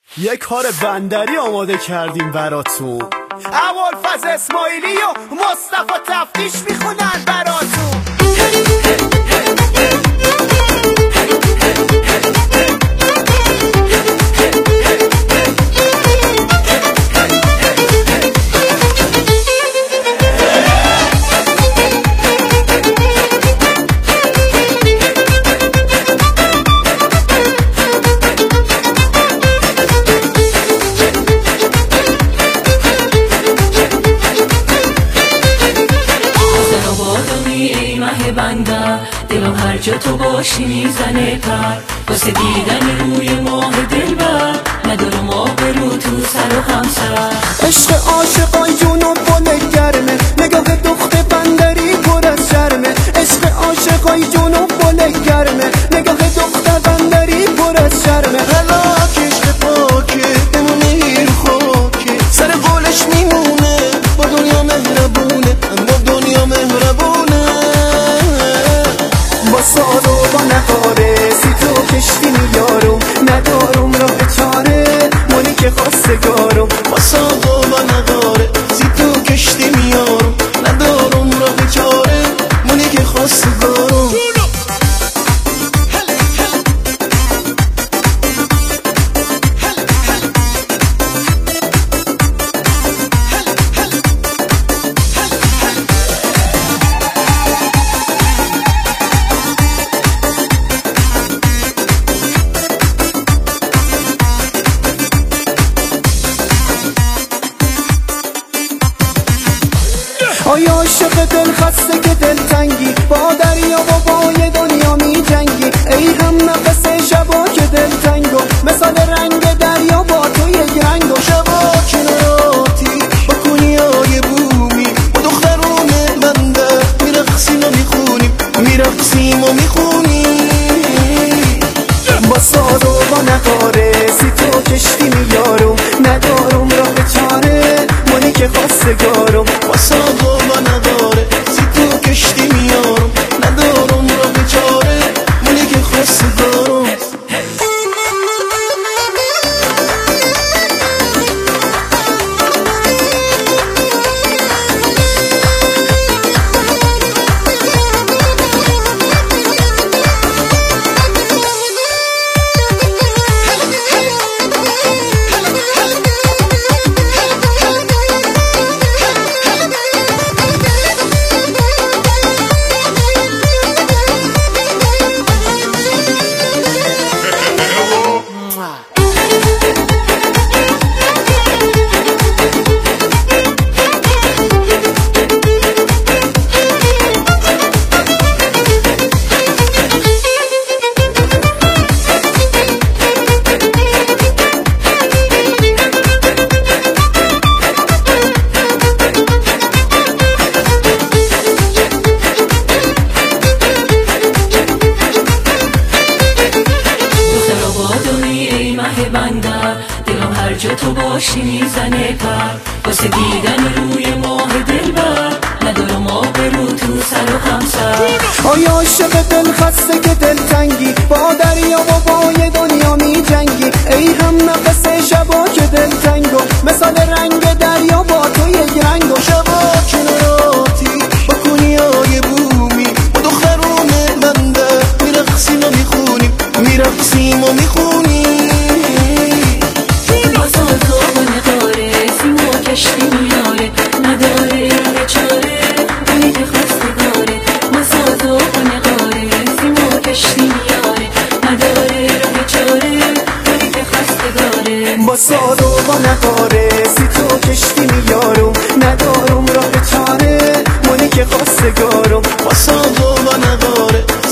یه کار بندری آماده کردیم براتون. ابوالفضل اسماعیلی و مصطفی تفتیش میخونن براتون. دلم هر جا تو باشی میزنه پر واسه دیدن روی ماه دلبر ندارم آبرو تو سر و همسر. عشق عاشقای جنوب باله گرمه نگاه دخت بندری پر از شرمه. عشق عاشقای جنوب باله گرمه نگاه دخت بندری پر از شرمه. هلاک عشق پاکه بمونه رو خاکه سر قولش میمونه با دنیا مهربونه با دنیا مهربونه. با سال و با نهاره سی تو کشتی میارم ندارم راه چاره مونی که خواستگارم. با سال و با نهاره سی تو کشتی میارم ندارم راه چاره مونی که خواستگارم. آیا عاشق دل خسته که دل تنگی با دریا و با یه دنیا می جنگی؟ ای هم نفس شبا که دل تنگو مثال رنگ دریا با تو یک رنگو. شبا کناراتی با کنیای بومی با دخترون بنده میرقصیم و میخونیم میرقصیم و میخونیم. با سال و با نهاره سی تو کشتی میارم ندارم راه چاره مونی که خواستگارم. با سال و نداره سی تو کشتی میارم ندارم راه چاره مونی که خواستگارم. دلم هر جا تو باشی میزنه پر واسه دیدن روی ماه دلبر ندارم آبرو تو سر و همسر. آیا عاشق دل خسته که دل تنگی با دریا و با یه دنیا می جنگی؟ ای هم نفس شبا که دل تنگو مثال رنگ دریا با تو یک رنگو. شبا کناراتی با کنیای بومی با دخترون بنده میرقصیم و میخونیم میرقصیم و میخونیم. کشتی میاره نداره راه چاره مونی که خواستگاره. مساز و نقاره سیمو کشتی میاره نداره راه چاره مونی که خواستگاره. با سال و با نهاره سی تو کشتی میارم ندارم راه چاره مونی که خواستگارم. با سال و با نهاره